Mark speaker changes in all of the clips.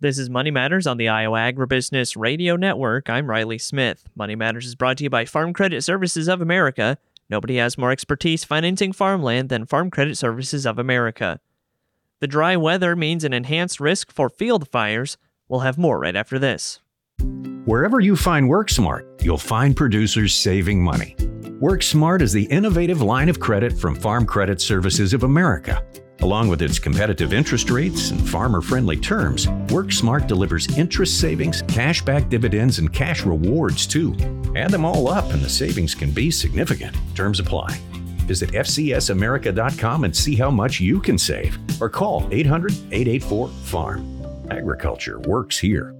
Speaker 1: This is Money Matters on the Iowa Agribusiness Radio Network. I'm Riley Smith. Money Matters is brought to you by Farm Credit Services of America. Nobody has more expertise financing farmland than Farm Credit Services of America. The dry weather means an enhanced risk for field fires. We'll have more right after this.
Speaker 2: Wherever you find WorkSmart, you'll find producers saving money. WorkSmart is the innovative line of credit from Farm Credit Services of America. Along with its competitive interest rates and farmer-friendly terms, WorkSmart delivers interest savings, cashback dividends, and cash rewards, too. Add them all up, and the savings can be significant. Terms apply. Visit FCSAmerica.com and see how much you can save. Or call 800-884-FARM. Agriculture works here.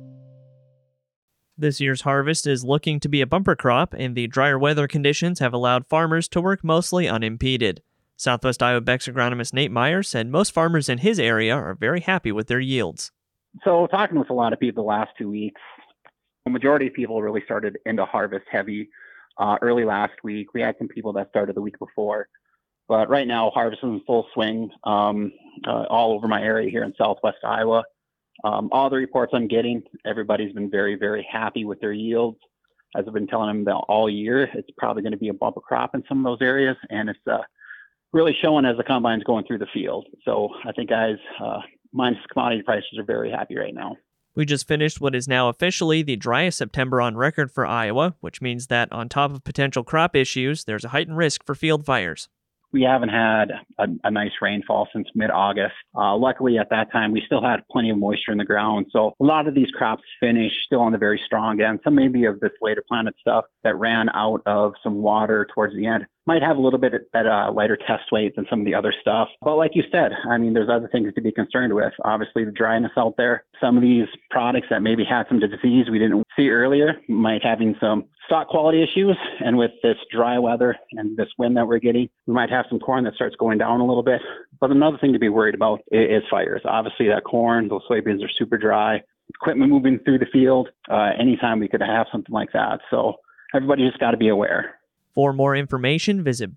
Speaker 1: This year's harvest is looking to be a bumper crop, and the drier weather conditions have allowed farmers to work mostly unimpeded. Southwest Iowa Beck's agronomist Nate Meyer said most farmers in his area are very happy with their yields.
Speaker 3: So talking with a lot of people the last 2 weeks, the majority of people really started into harvest heavy early last week. We had some people that started the week before, but right now harvest is in full swing all over my area here in Southwest Iowa. All the reports I'm getting, everybody's been very, very happy with their yields. As I've been telling them about all year, it's probably going to be a bumper crop in some of those areas, and it's really showing as the combine's going through the field. So I think guys, minus commodity prices, are very happy right now.
Speaker 1: We just finished what is now officially the driest September on record for Iowa, which means that on top of potential crop issues, there's a heightened risk for field fires.
Speaker 3: We haven't had a nice rainfall since mid-August. Luckily, at that time, we still had plenty of moisture in the ground. So a lot of these crops finished still on the very strong end. Some maybe of this later planted stuff that ran out of some water towards the end might have a little bit lighter test weight than some of the other stuff. But like you said, I mean, there's other things to be concerned with. Obviously, the dryness out there. Some of these products that maybe had some disease we didn't see earlier might having some stock quality issues. And with this dry weather and this wind that we're getting, we might have some corn that starts going down a little bit. But another thing to be worried about is fires. Obviously, that corn, those soybeans are super dry. Equipment moving through the field, anytime we could have something like that. So everybody just got to be aware.
Speaker 1: For more information, visit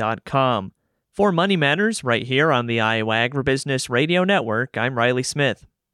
Speaker 1: BecksHybrids.com. For Money Matters, right here on the Iowa Agribusiness Radio Network, I'm Riley Smith.